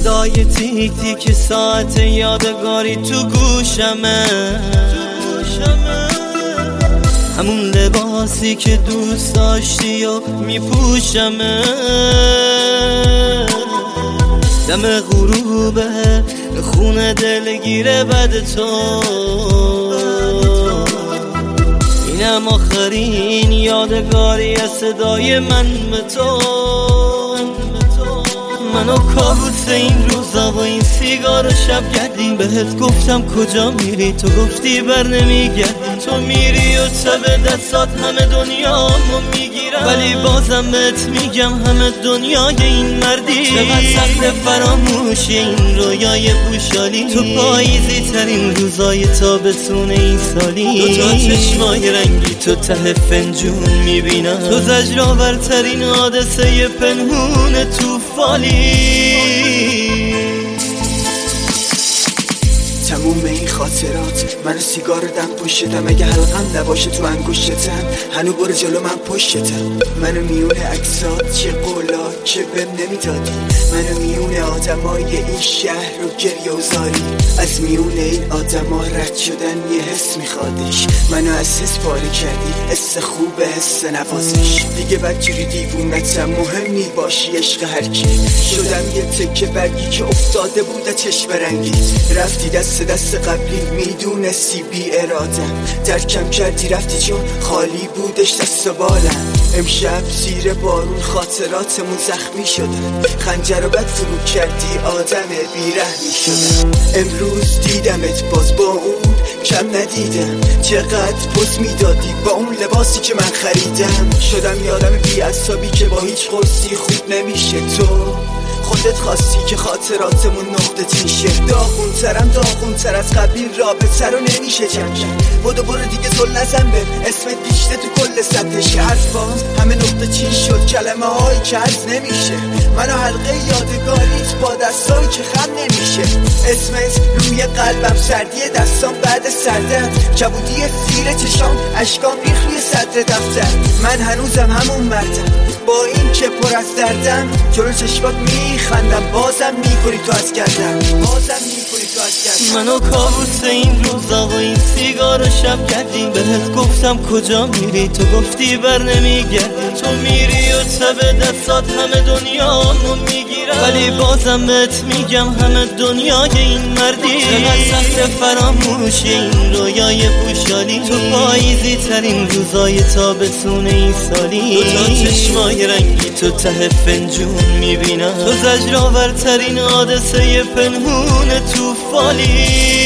صدای تیک تیک ساعت یادگاری تو گوشمه، همون لباسی که دوست داشتی و میپوشمه. دم غروبه خونه دلگیره بد تو، اینم آخرین یادگاری از صدای من به تو. منو کابوس این روزا و این سیگار و شبگردی، بهت گفتم کجا میری تو گفتی بر نمیگردی. تو میری و تب دستات همه دنیامو میگیرم، ولی بازم بهت میگم همه دنیای این مردی. چقدر سخت فراموشی این رویای پوشالی، تو پاییزی ترین روزای تابستون این سالی. دوتا چشمای رنگی تو ته فنجون میبینم، تو زجرآورترین حادثه پنهون تو فالی. تموم این خاطرات من سیگار دم پشتم، اگه حلقم نباشه تو انگشتم هنو برو جلو من پشتم. منو میونه عکسات چه قولا که بهم نمیدادی، منو میونه آدمای این شهر رو گریه و زاری. از میونه این آدما رد شدن یه حس میخوادش، منو از حس پاره کردی، حس خوبه حس نوازش. دیگه بدجوری دیوونتم مهم نی باشی عشق هرکی، شدم یه تکه برگی که افتاده بود چشم رنگیت. رفتی دست قبلی میدونستی بی ارادم، درکم کردی رفتی چون خالی بودش دست و بالم. امشب زیر بارون خاطراتمون زخمی شدن، خنجر رو بد فرو کردی آدم بیرحمی شدن. امروز دیدمت باز با اون کم ندیدم، چقدر پوز میدادی با اون لباسی که من خریدم. شدم یادم بی عصابی که با هیچ قرصی خوب نمیشه. تو خودت خواستی که خاطراتمون نقطه تیشه، داغونتر از قبلی رابطه رو نمیشه جمع کرد. برو دیگه زل نزن به اسمت بیشته تو کل سطحش، حرفام همه نقطه چی شد کلمه هایی که عرض نمیشه. منو حلقه یادگاریت با دستایی که خم نمیشه، اسمت روی قلبم سردی دستام بعد سردت، کبودی زیر چشام اشکام ریخ روی صدر دفتر. من هنوزم همون مردم با این که پر از دردم، جلو چشمات میخندم بازم میکنی تو از گردم. منو کابوس این روزا و این سیگار و شبگردی، بهت گفتم کجا میری تو گفتی بر نمیگردی. تو میری و تب دستات همه دنیامو میگیرم، ولی بازم بهت میگم همه دنیای این مردی. چقدر سخت فراموشی این رویای پوشالی، تو پاییزی ترین روزای تابستون این سالی. دوتا چشمای رنگی تو ته فنجون میبینم، تو زجرآورترین حادثه پنهون تو فالی.